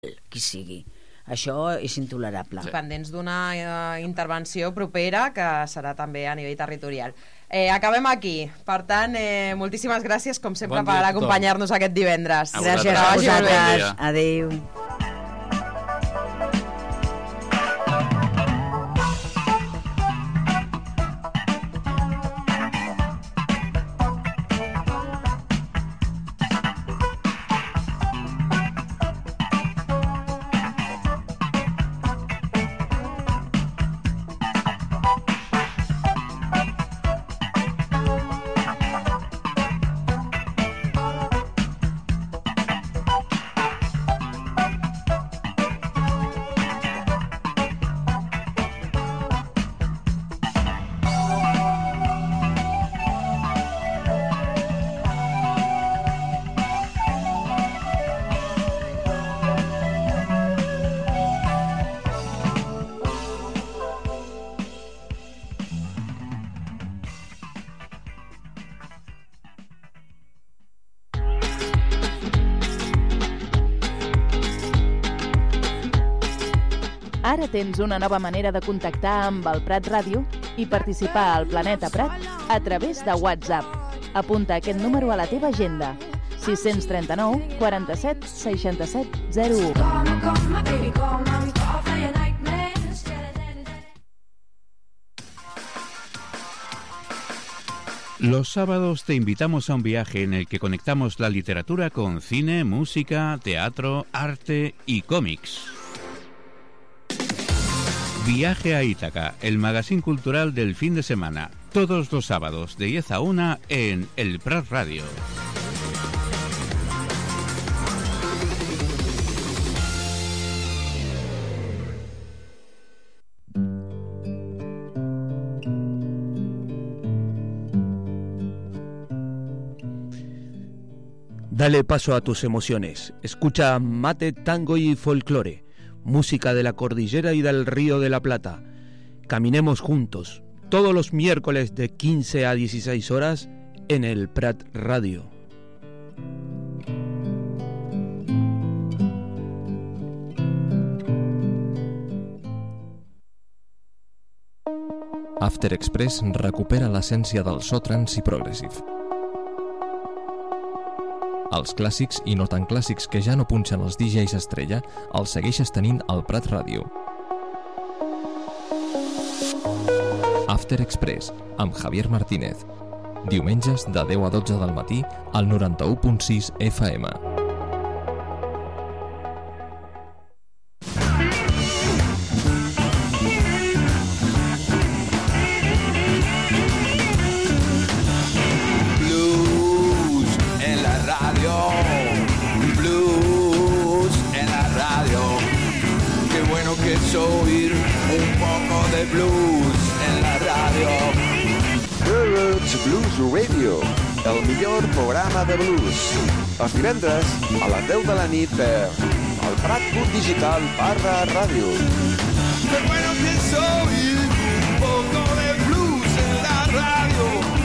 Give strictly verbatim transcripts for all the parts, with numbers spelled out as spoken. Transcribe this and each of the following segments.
qui sigui. Això és intolerable. Sí. Pendents d'una eh, intervenció propera que serà també a nivell territorial. Eh, acabem aquí. Per tant, eh, moltíssimes gràcies, com sempre, bon per acompanyar-nos aquest divendres. A gràcies a vosaltres. Adéu. Ara tens una nova manera de contactar amb el Prat Ràdio i participar al Planeta Prat a través de WhatsApp. Apunta aquest número a la teva agenda: sis tres nou, quaranta-set, seixanta-set, zero u. Los sábados te invitamos a un viaje en el que conectamos la literatura con cine, música, teatro, arte y cómics. Viaje a Ítaca, el magazín cultural del fin de semana, todos los sábados de diez a una en El Prat Radio. Dale paso a tus emociones. Escucha Mate, Tango y Folclore, música de la cordillera y del Río de la Plata. Caminemos juntos, todos los miércoles de quince a dieciséis horas en el Prat Radio. After Express recupera l'essència del so trance i progressive. Els clàssics i no tan clàssics que ja no punxen els D Js estrella els segueixes tenint al Prat Ràdio. After Express, amb Javier Martínez. Diumenges de deu a dotze del matí al noranta-u punt sis F M. Oír un poco de blues en la radio. The Roots Blues Radio, el millor programa de blues. Els divendres a les deu de la nit per el Prat Club Digital barra ràdio. Qué bueno que es oír un poco de blues en la radio.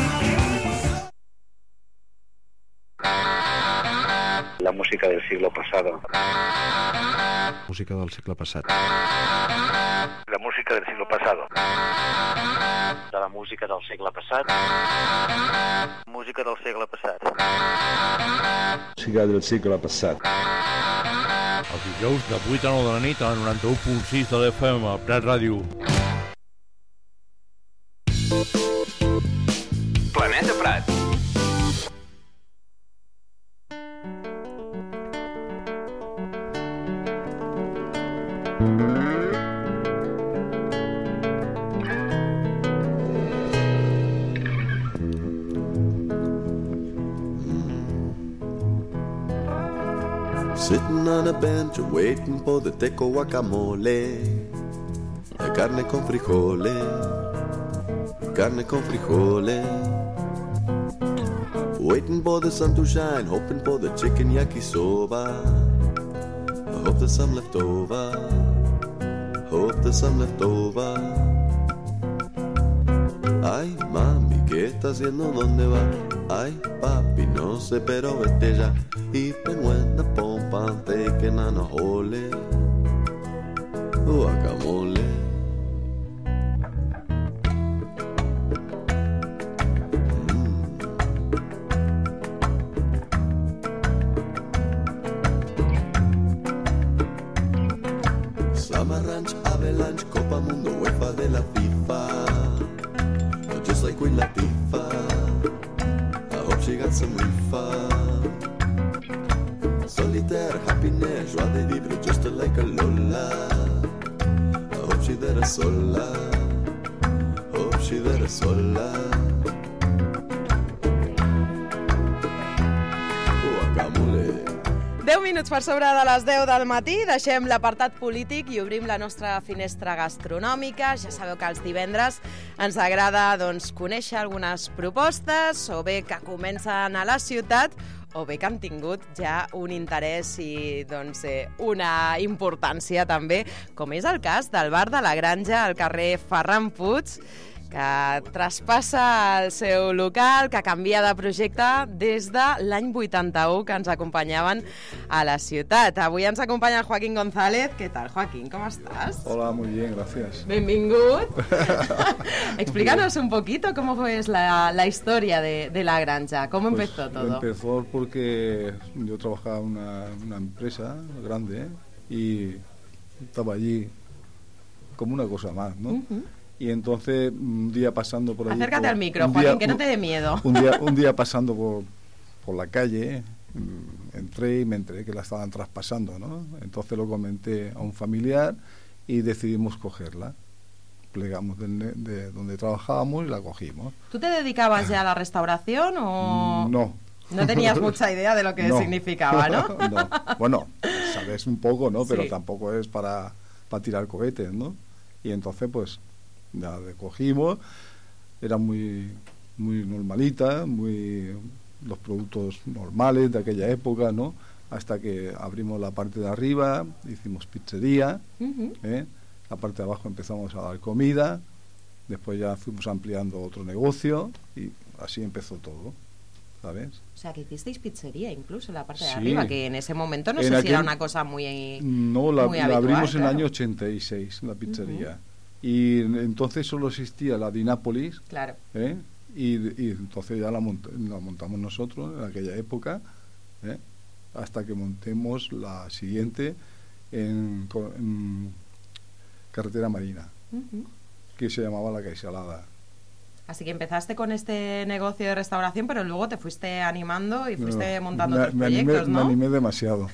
La música del siglo pasado. Música del segle passat. La música del siglo pasado. De la música del segle passat. Música del segle passat. Música del segle passat. Els dijous de vuit a nou de la nit a noranta-u punt sis de l'F M, Prat Ràdio. Planeta Prat. Sitting on a bench waiting for the teco guacamole, carne con frijole, carne con frijole. Waiting for the sun to shine, hoping for the chicken yakisoba. I hope there's some left over, hope there's some left over. Ay, mami, ¿qué está haciendo? ¿Dónde va? Ay, papi, no sé, pero vete ya. Even when the pompa pan taken on a hole, guacamole. Summer Ranch, Avalanche, Copa Mundo, UEFA de la FIFA. Just like Queen Latifah, I hope she got some refund. Solitaire, happiness, joie de vivre, just like a Lola. I hope she there sola, hope she there sola. Guacamole. deu minuts per sobre de les deu del matí, deixem l'apartat polític i obrim la nostra finestra gastronòmica. Ja sabeu que els divendres ens agrada doncs, conèixer algunes propostes, o bé que comencen a la ciutat, o bé que han tingut ja un interès i doncs, eh, una importància també, com és el cas del Bar de la Granja al carrer Ferran Puig, que traspassa el seu local, que canvia de projecte des de l'any vuitanta-u, que ens acompanyaven a la ciutat. Avui ens acompanya el Joaquín González. ¿Qué tal, Joaquín? ¿Cómo estás? Hola, muy bien, gracias. Benvingut. Explícanos un poquito cómo fue la, la historia de, de la granja, cómo Pues empezó todo. Empezó porque yo trabajaba en una, una empresa grande, ¿eh? Y estaba allí como una cosa más, ¿no? Uh-huh. Y entonces, un día pasando por allí... Acércate por, al micro, Joaquín, día, que no te dé miedo. Un día, un día pasando por, por la calle, entré y me enteré que la estaban traspasando, ¿no? Entonces lo comenté a un familiar y decidimos cogerla. Plegamos de, de donde trabajábamos y la cogimos. ¿Tú te dedicabas ya a la restauración o...? No. No tenías mucha idea de lo que no. significaba, ¿no? No. Bueno, sabes un poco, ¿no? Pero sí. Tampoco es para, para tirar cohetes, ¿no? Y entonces, pues... ya le cogimos, era muy muy normalita, muy los productos normales de aquella época, ¿no? Hasta que abrimos la parte de arriba, hicimos pizzería, uh-huh. ¿eh? La parte de abajo empezamos a dar comida, después ya fuimos ampliando otro negocio y así empezó todo, ¿sabes? O sea, que hicisteis pizzería incluso en la parte de sí. arriba, que en ese momento no en sé aquel... si era una cosa muy No, la, muy la habitual, abrimos en claro. el año ochenta y seis, la pizzería. Uh-huh. Y entonces solo existía la Dinápolis, claro. ¿eh? y, y entonces ya la, mont la montamos nosotros en aquella época, ¿eh? Hasta que montemos la siguiente en, en Carretera Marina, uh-huh. que se llamaba La Caisalada. Así que empezaste con este negocio de restauración, pero luego te fuiste animando y fuiste no, montando me, otros me proyectos, animé, ¿no? Me animé demasiado.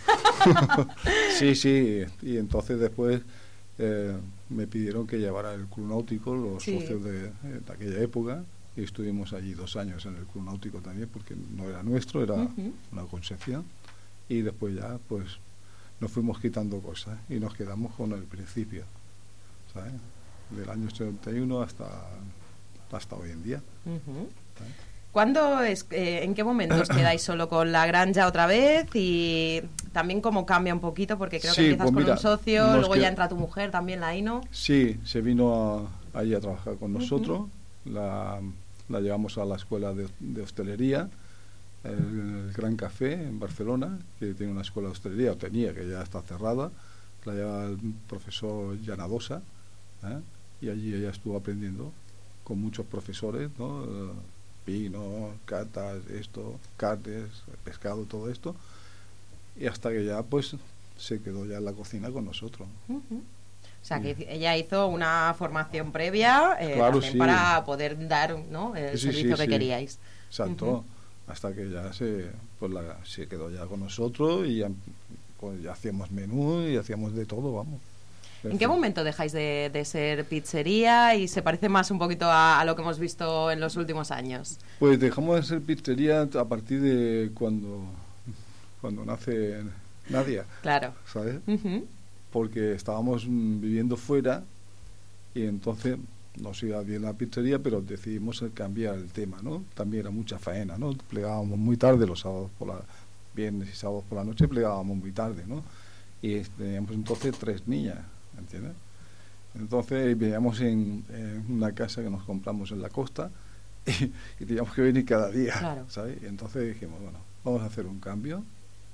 sí, sí, y entonces después... Eh, me pidieron que llevara el Club Náutico, los sí. socios de, de aquella época, y estuvimos allí dos años en el Club Náutico también, porque no era nuestro, era uh-huh. una concesión, y después ya pues nos fuimos quitando cosas y nos quedamos con el principio, ¿sabes? Del año ochenta y uno hasta, hasta hoy en día. Uh-huh. ¿Cuándo es, eh, en qué momento os quedáis solo con la granja otra vez? Y también cómo cambia un poquito, porque creo sí, que empiezas pues con mira, un socio, luego que... ya entra tu mujer también, la Ino. Sí, se vino a, allí a trabajar con nosotros, uh-huh. la, la llevamos a la escuela de, de hostelería, el, el Gran Café en Barcelona, que tiene una escuela de hostelería, o tenía, que ya está cerrada, la lleva el profesor Llanadosa, ¿eh? Y allí ella estuvo aprendiendo con muchos profesores, ¿no? Vino, catas, esto, carnes, pescado, todo esto, y hasta que ya pues se quedó ya en la cocina con nosotros. Uh-huh. O sea, que ella hizo una formación previa eh, claro, también sí. para poder dar, ¿no? el sí, servicio sí, que sí. queríais. Exacto, uh-huh. Hasta que ya se pues la, se quedó ya con nosotros y ya, pues, ya hacíamos menú y hacíamos de todo, vamos. ¿En qué momento dejáis de, de ser pizzería y se parece más un poquito a, a lo que hemos visto en los últimos años? Pues dejamos de ser pizzería a partir de cuando, cuando nace Nadia. Claro. ¿Sabes? Uh-huh. Porque estábamos viviendo fuera y entonces nos iba bien la pizzería, pero decidimos cambiar el tema, ¿no? También era mucha faena, ¿no? Plegábamos muy tarde los sábados por la... viernes y sábados por la noche plegábamos muy tarde, ¿no? Y teníamos entonces tres niñas, ¿entiendes? Entonces vivíamos en, en una casa que nos compramos en la costa y, y teníamos que venir cada día, claro. ¿sabes? Y entonces dijimos, bueno, vamos a hacer un cambio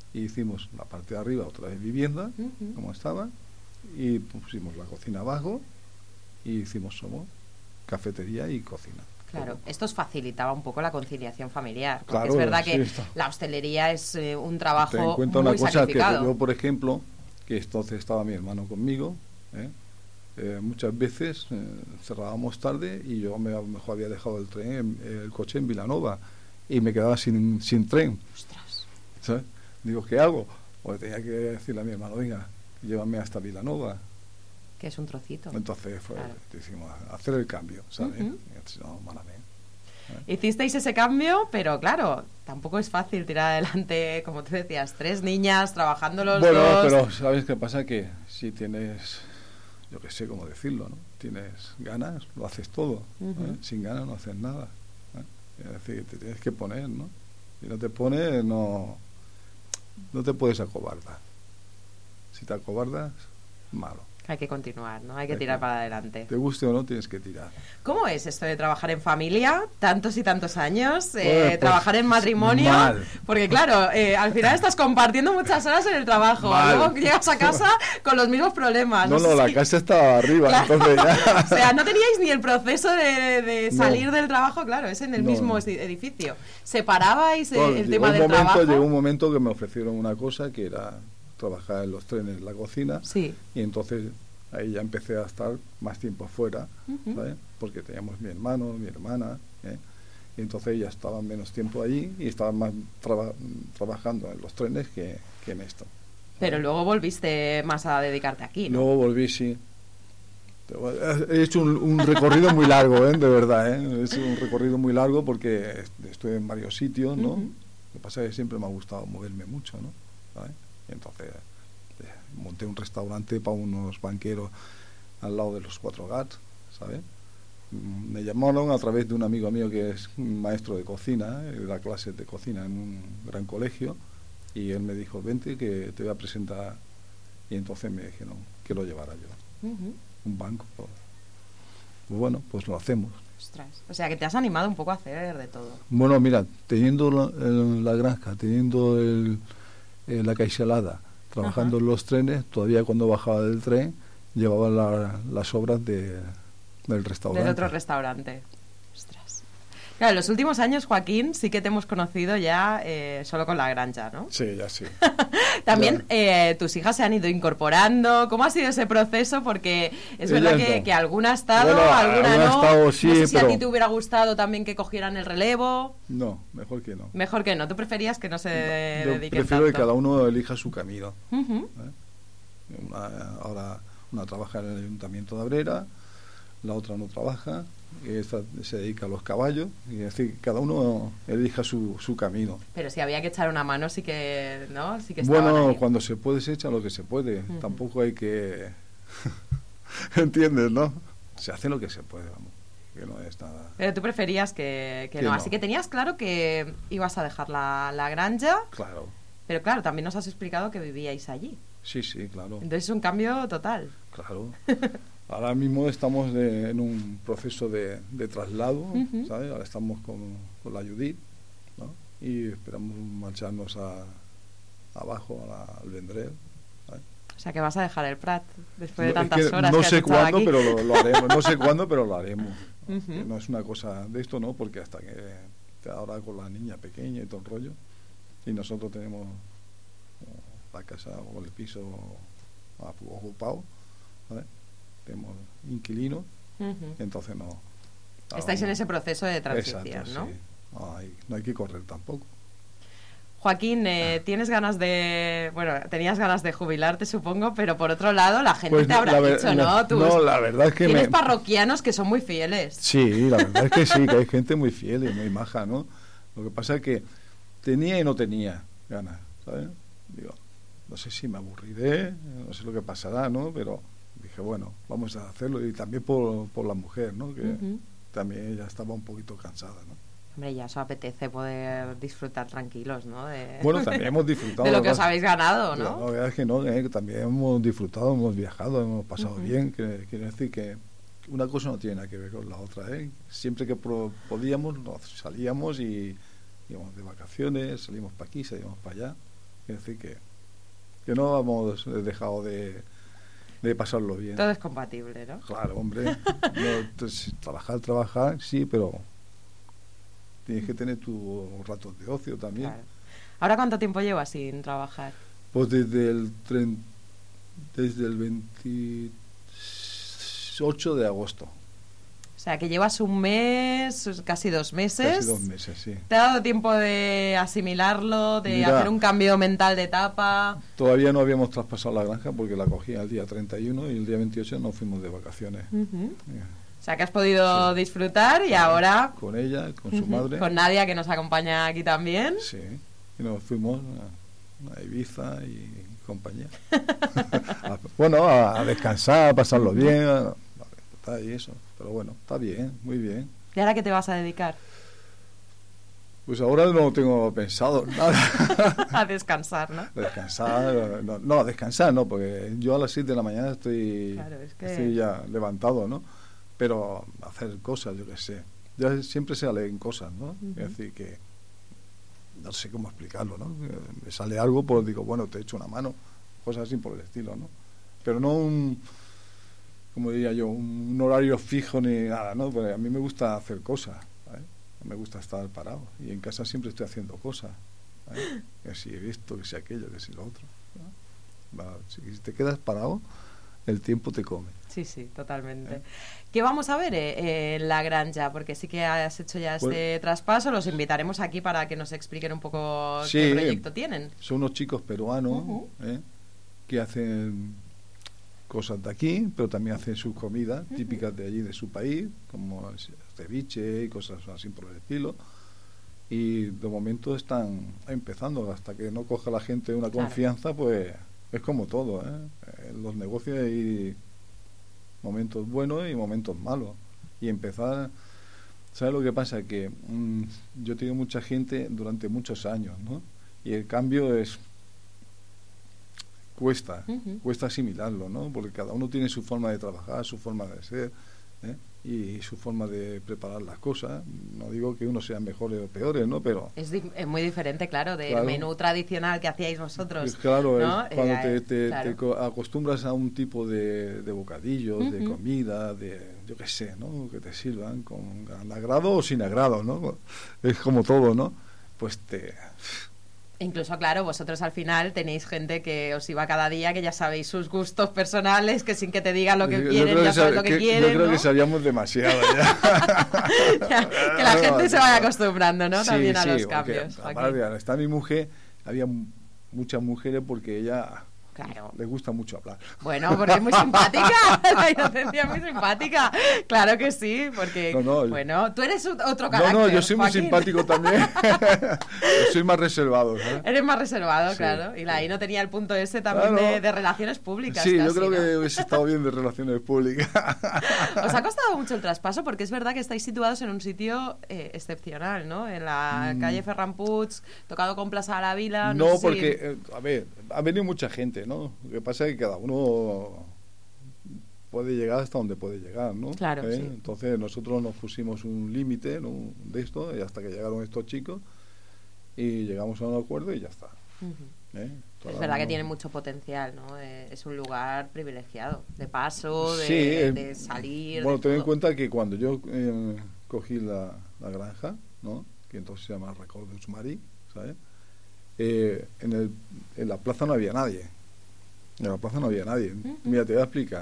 y hicimos la parte de arriba otra vez vivienda, uh-huh. como estaba, y pusimos la cocina abajo y hicimos solo cafetería y cocina. Claro, todo. Esto os facilitaba un poco la conciliación familiar, porque claro, es verdad sí, que está. La hostelería es eh, un trabajo Ten en cuenta muy una cosa, sacrificado. que yo, por ejemplo, que entonces estaba mi hermano conmigo, ¿eh? Eh, muchas veces eh, cerrábamos tarde y yo me, mejor había dejado el tren, el coche en Vilanova y me quedaba sin, sin tren. Ostras. ¿Sabes? Digo, ¿qué hago? Pues tenía que decirle a mi hermano, venga, llévame hasta Vilanova. Que es un trocito. Entonces fue, claro. decimos, hacer el cambio, ¿sabes? Uh-huh. Entonces, no, malamente. ¿Eh? Hicisteis ese cambio, pero claro, tampoco es fácil tirar adelante, como tú decías, tres niñas trabajando los bueno, dos. Bueno, pero ¿sabes qué pasa? Que si tienes, yo qué sé cómo decirlo, ¿no? Tienes ganas, lo haces todo. Uh-huh. ¿eh? Sin ganas no haces nada. ¿eh? Es decir, te tienes que poner, ¿no? Si no te pones, no, no te puedes acobardar. Si te acobardas, malo. Hay que continuar, ¿no? Hay que tirar para adelante. Te guste o no, tienes que tirar. ¿Cómo es esto de trabajar en familia tantos y tantos años? Eh, pues, pues, trabajar en matrimonio. Mal. Porque claro, eh, al final estás compartiendo muchas horas en el trabajo. Mal. Luego llegas a casa con los mismos problemas. No, no, no, sé la si... casa estaba arriba, claro. Entonces ya... O sea, no teníais ni el proceso de, de salir no. del trabajo, claro, es en el no, mismo no. edificio. ¿Separabais bueno, el tema un del momento, trabajo? Llegó un momento que me ofrecieron una cosa que era trabajar en los trenes, en la cocina. Sí. Y entonces... ahí ya empecé a estar más tiempo afuera, uh-huh. ¿sabes? Porque teníamos mi hermano, mi hermana, ¿eh? Y entonces ya estaban menos tiempo allí y estaban más traba- trabajando en los trenes que, que en esto. Pero ¿sabes? Luego volviste más a dedicarte aquí, ¿no? Luego volví, sí. He hecho un, un recorrido muy largo, ¿eh? De verdad, ¿eh? He hecho un recorrido muy largo porque estoy en varios sitios, ¿no? Uh-huh. Lo que pasa es que siempre me ha gustado moverme mucho, ¿no? ¿Sabes? Y entonces... monté un restaurante para unos banqueros al lado de los Cuatro Gats, ¿sabes? Me llamaron a través de un amigo mío que es maestro de cocina, eh, da clases de cocina en un gran colegio, y él me dijo, vente que te voy a presentar, y entonces me dijeron que lo llevara yo. Uh-huh. Un banco. Pues bueno, pues lo hacemos. Ostras. O sea que te has animado un poco a hacer de todo. Bueno, mira, teniendo la, el, la granja, teniendo el, eh, la caixelada, trabajando Ajá. en los trenes, todavía cuando bajaba del tren llevaba la, las obras de, del restaurante. Del otro restaurante. Ostras. Claro, en los últimos años, Joaquín, sí que te hemos conocido ya eh, solo con la granja, ¿no? Sí, ya sí. También eh, tus hijas se han ido incorporando. ¿Cómo ha sido ese proceso? Porque es Ella verdad que, no. que alguna ha estado, bueno, alguna alguna no. Ha estado, sí, no sé si pero... a ti te hubiera gustado también que cogieran el relevo. No, mejor que no. Mejor que no. ¿Tú preferías que no se Yo dediquen prefiero tanto? que cada uno elija su camino. Uh-huh. ¿eh? Una, ahora una trabaja en el Ayuntamiento de Abrera, la otra no trabaja, y esta se dedica a los caballos, y es decir, cada uno elija su, su camino. Pero si había que echar una mano, sí que, ¿no? Sí que bueno, ahí. Cuando se puede, se echa lo que se puede. Uh-huh. Tampoco hay que... ¿Entiendes, no? Se hace lo que se puede, vamos. Que no es nada... Pero tú preferías que, que, que no. no. Así que tenías claro que ibas a dejar la, la granja. Claro. Pero claro, también nos has explicado que vivíais allí. Sí, sí, claro. Entonces es un cambio total. Claro. Ahora mismo estamos de, en un proceso de, de traslado, uh-huh. ¿sabes? Ahora estamos con, con la Judith, ¿no? Y esperamos marcharnos a, abajo, a la, al Vendrell, ¿sabes? O sea que vas a dejar el Prat después de no, tantas es que horas no que has sé estado cuándo, aquí. pero lo, lo haremos. No sé cuándo, pero lo haremos. Uh-huh. No es una cosa de esto, ¿no? Porque hasta que ahora con la niña pequeña y todo el rollo, y nosotros tenemos la casa o el piso ocupado, ¿vale? Tenemos inquilinos, uh-huh. entonces no. Estáis en ese proceso de transición, exacto, ¿no? Sí. No hay, no hay que correr tampoco. Joaquín, eh, tienes ganas de, bueno, tenías ganas de jubilarte, supongo, pero por otro lado la gente pues te habrá ver, dicho, la, ¿no? Tú no, la verdad es que tienes me... parroquianos que son muy fieles. Sí, la verdad es que sí, que hay gente muy fiel y muy maja, ¿no? Lo que pasa es que tenía y no tenía ganas, ¿sabes? Digo, no sé si me aburriré, no sé lo que pasará, ¿no? Pero dije, bueno, vamos a hacerlo, y también por, por la mujer, ¿no? Que uh-huh. también ella estaba un poquito cansada, ¿no? Hombre, ya os apetece poder disfrutar tranquilos, ¿no? De, bueno, también hemos disfrutado. De lo que os habéis ganado, ¿no? La verdad es que no, eh, que también hemos disfrutado, hemos viajado, hemos pasado uh-huh. bien. Que, quiere decir que una cosa no tiene nada que ver con la otra, ¿eh? Siempre que pro, podíamos, nos salíamos y íbamos de vacaciones, salimos para aquí, salimos para allá. Es decir, que, que no hemos dejado de, de pasarlo bien. Todo es compatible, ¿no? Claro, hombre. No, entonces, trabajar, trabajar, sí, pero tienes que tener tus ratos de ocio también. Claro. ¿Ahora cuánto tiempo llevas sin trabajar? Pues desde el, tren, desde el veintiocho de agosto. O sea, que llevas un mes, casi dos meses. Casi dos meses, sí. ¿Te ha dado tiempo de asimilarlo, de Mira, hacer un cambio mental de etapa? Todavía no habíamos traspasado la granja porque la cogí el día treinta y uno y el día veintiocho nos fuimos de vacaciones. Uh-huh. O sea, que has podido sí. disfrutar y ahora... Con ella, con su uh-huh. madre. Con Nadia, que nos acompaña aquí también. Sí, y nos fuimos a, a Ibiza y compañía. a, bueno, a, a descansar, a pasarlo bien, a, a, y eso. Pero bueno, está bien, muy bien. ¿Y ahora qué te vas a dedicar? Pues ahora no tengo pensado nada. A descansar, ¿no? Descansar, no, no, descansar no, porque yo a las siete de la mañana estoy, claro, es que... estoy ya levantado, ¿no? Pero hacer cosas, yo qué sé. Ya siempre se leen cosas, ¿no? Uh-huh. Es decir, que no sé cómo explicarlo, ¿no? Me sale algo, pues digo, bueno, te echo una mano, cosas así por el estilo, ¿no? Pero no un... como diría yo, un, un horario fijo ni nada, ¿no? Porque a mí me gusta hacer cosas, ¿eh? Me gusta estar parado y en casa siempre estoy haciendo cosas, ¿eh? Que si esto, que si aquello, que si lo otro, ¿no? Va, si te quedas parado, el tiempo te come. Sí, sí, totalmente. ¿Eh? ¿Qué vamos a ver eh, en la granja? Porque sí que has hecho ya pues, este traspaso, los invitaremos aquí para que nos expliquen un poco sí, qué proyecto tienen. Son unos chicos peruanos, uh-huh. ¿eh? Que hacen cosas de aquí, pero también hacen sus comidas uh-huh. típicas de allí, de su país, como ceviche y cosas así por el estilo. Y de momento están empezando, hasta que no coja la gente una claro. confianza, pues es como todo, ¿eh? En los negocios hay momentos buenos y momentos malos. Y empezar, ¿sabes lo que pasa? Que mmm, yo tengo mucha gente durante muchos años, ¿no? Y el cambio es... cuesta, uh-huh. cuesta asimilarlo, ¿no? Porque cada uno tiene su forma de trabajar, su forma de ser, ¿eh? Y su forma de preparar las cosas. No digo que unos sean mejores o peores, ¿no? Pero es, di- es muy diferente, claro, del claro. menú tradicional que hacíais vosotros. Pues claro, ¿no? es cuando eh, te, te, claro. te acostumbras a un tipo de, de bocadillos, uh-huh. de comida, de yo qué sé, ¿no? Que te sirvan con agrado o sin agrado, ¿no? Es como todo, ¿no? Pues te... Incluso, claro, vosotros al final tenéis gente que os iba cada día, que ya sabéis sus gustos personales, que sin que te digan lo que yo quieren, ya sabes lo que, que quieren, Yo creo ¿no? que sabíamos demasiado ya. ya, que la gente no, se vaya acostumbrando, ¿no? Sí, También a sí, los cambios. Aparte, está mi mujer, había muchas mujeres porque ella... Claro. Le gusta mucho hablar. Bueno, porque es muy simpática. La inocencia es muy simpática. Claro que sí, porque... No, no, bueno, tú eres otro carácter, No, no, yo soy muy Joaquín. simpático también. Yo soy más reservado, ¿sabes? Eres más reservado, sí, claro. Y la sí. I no tenía el punto ese también claro. de, de relaciones públicas. Sí, casi, yo creo ¿no? que hubiese estado bien de relaciones públicas. Os ha costado mucho el traspaso porque es verdad que estáis situados en un sitio eh, excepcional, ¿no? En la mm. calle Ferran Puig, tocado con Plaza de la Vila. No, no sé porque, si... eh, a ver, ha venido mucha gente, ¿no? Lo que pasa es que cada uno puede llegar hasta donde puede llegar, ¿no? Claro, ¿Eh? sí. Entonces nosotros nos pusimos un límite, ¿no? De esto, y hasta que llegaron estos chicos y llegamos a un acuerdo y ya está. Uh-huh. ¿Eh? Es verdad que tiene mucho potencial, ¿no? Eh, es un lugar privilegiado, de paso, de, sí, eh, de salir. Bueno, de ten en todo. cuenta que cuando yo eh, cogí la, la granja, ¿no? Que entonces se llama Record de Usmari, ¿sabes? Eh, en, el, en la plaza no había nadie. En la plaza no había nadie. Uh-huh. Mira, te voy a explicar.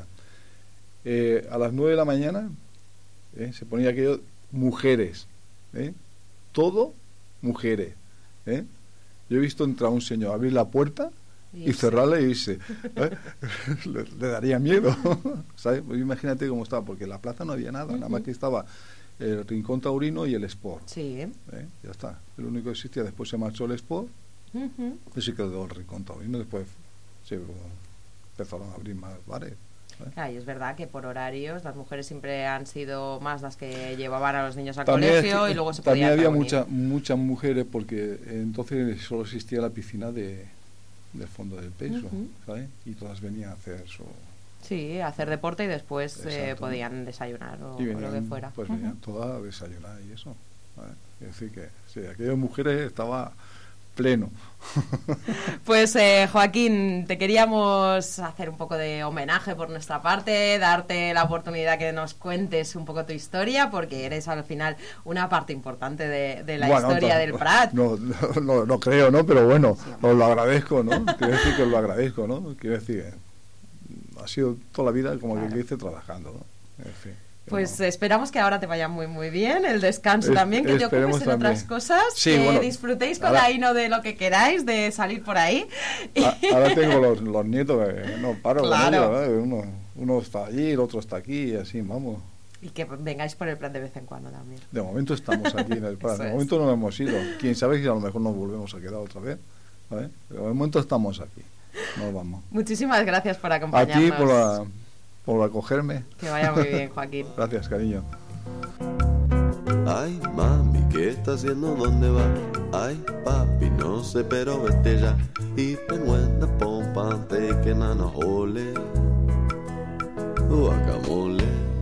Eh, a las nueve de la mañana eh, se ponía aquello, mujeres. ¿eh? Todo mujeres. ¿eh? Yo he visto entrar un señor, abrir la puerta y, y cerrarla y irse. ¿eh? le, le daría miedo. ¿Sabes? Pues imagínate cómo estaba, porque en la plaza no había nada, uh-huh. nada más que estaba el Rincón Taurino y el Sport. Sí. ¿eh? Ya está. El único que existía. Después se marchó el Sport. Uh-huh. Y se quedó el Rincón Taurino. Después se empezaron a abrir más bares. ¿eh? Claro, y es verdad que por horarios las mujeres siempre han sido más las que llevaban a los niños al también colegio es, y luego se también podían había reunir. mucha, muchas mujeres porque entonces solo existía la piscina de del fondo del peso, uh-huh. ¿sabes? Y todas venían a hacer su... Sí, a hacer deporte y después eh, podían desayunar o, venían, o lo que fuera. Pues uh-huh. venían todas a desayunar y eso. ¿vale? Es decir que, sí, aquellas mujeres estaba pleno. Pues eh, Joaquín, te queríamos hacer un poco de homenaje por nuestra parte, darte la oportunidad que nos cuentes un poco tu historia, porque eres al final una parte importante de, de la bueno, historia no, del Prat. No, no, no, no creo, ¿no? Pero bueno, sí, os lo agradezco, ¿no? Quiero decir que os lo agradezco, ¿no? Quiero decir, ha sido toda la vida como claro. que hice trabajando, ¿no? En fin. Pues no. esperamos que ahora te vaya muy muy bien, el descanso es, también, que te ocupes en otras cosas, sí, que bueno, disfrutéis con ahora, la Ino de lo que queráis, de salir por ahí. A, ahora tengo los, los nietos, eh, no paro claro. con ellos, ¿eh? uno, uno está allí, el otro está aquí, y así, vamos. Y que vengáis por el Prat de vez en cuando también. De momento estamos aquí en el Prat, de momento no hemos ido, quién sabe si a lo mejor nos volvemos a quedar otra vez, ¿vale? Pero de momento estamos aquí, nos vamos. Muchísimas gracias por acompañarnos. A ti por la... por acogerme. Que vaya muy bien, Joaquín. Gracias, cariño. Ay, mami, ¿qué está haciendo? ¿Dónde va? Ay, papi, no sé, pero vete ya. Y penguenda pompante que nana ole. Guacamole.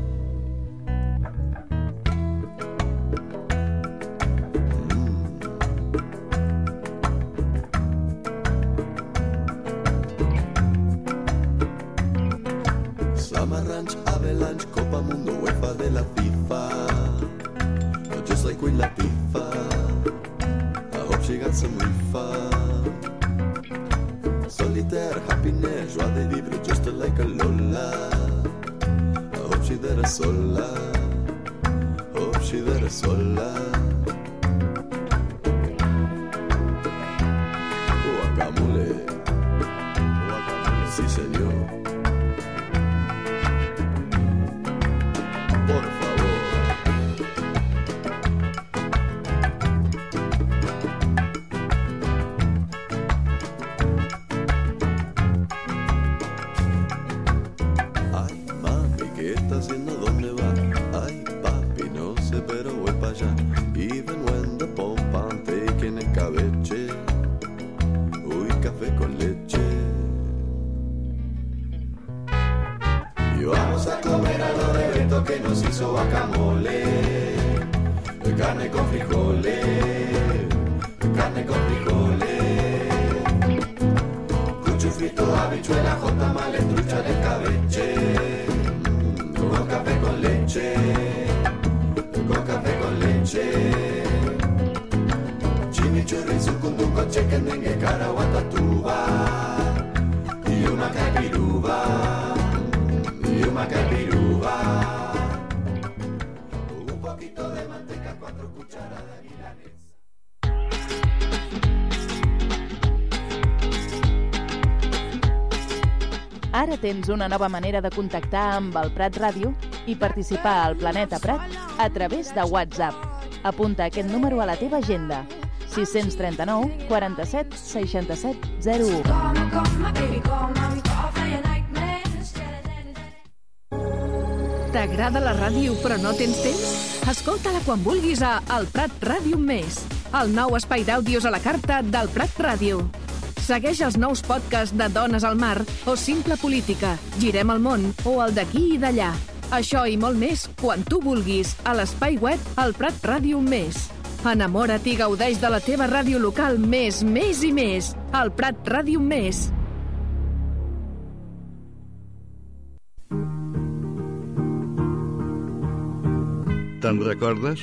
Ranch, Avalanche, Copa Mundo, UEFA de la FIFA. Just like Queen Latifah, I hope she got some refund. Solitaire, happiness, joie de vivre, just like a Lola. I hope she there sola, hope she there sola. Guacamole, guacamole, sí señor. Ara tens una nova manera de contactar amb el Prat Ràdio i participar al Planeta Prat a través de WhatsApp. Apunta aquest número a la teva agenda: sis tres nou, quaranta-set, seixanta-set, zero u. T'agrada la ràdio però no tens temps? Escolta-la quan vulguis a El Prat Ràdio Més, el nou espai d'àudios a la carta del Prat Ràdio. Segueix els nous podcasts de Dones al Mar o Simple Política, Girem el món o el d'aquí i d'allà. Això i molt més quan tu vulguis a l'espai web El Prat Ràdio Més. Enamora't i gaudeix de la teva ràdio local més, més i més. El Prat Ràdio Més. Te'n recordes?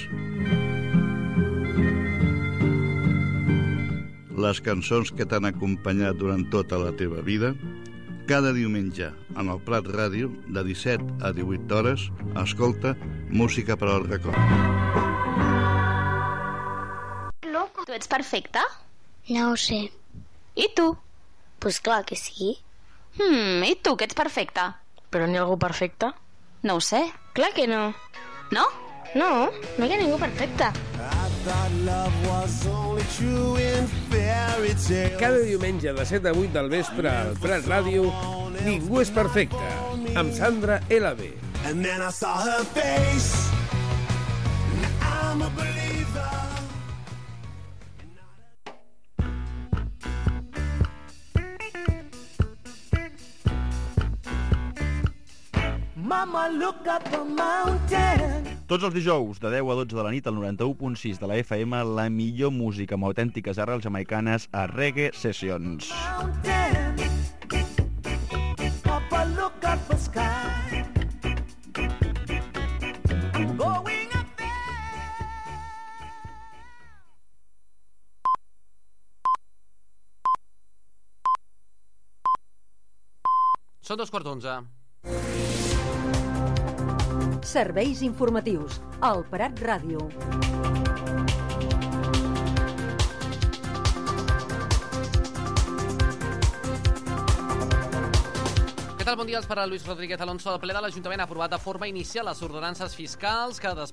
Les cançons que t'han acompanyat durant tota la teva vida? Cada diumenge, en el Prat Ràdio, de disset a divuit hores, escolta Música per al record. Loco, tu ets perfecta? No ho sé. I tu? Pues clar que sí. Hmm, i tu, que ets perfecta? Però n'hi ha algú perfecte? No ho sé. Clar que no. No? No, no hi ha ningú perfecte. Cada diumenge de set a vuit del vespre al Prat Ràdio, Ningú és perfecte, amb Sandra L B. And then I saw her face. I'm a believer. Mama, look up the mountain. Tots els dijous, de deu a dotze de la nit, al noranta-u punt sis de la F M, la millor música amb autèntiques arrels jamaicanes a Reggae Sessions. Són dos quarts d'onze. Serveis informatius. El Prat Ràdio. Què tal? Bon dia. Per a Luis Rodríguez Alonso. El ple de l'Ajuntament ha aprovat de forma inicial les ordenances fiscals que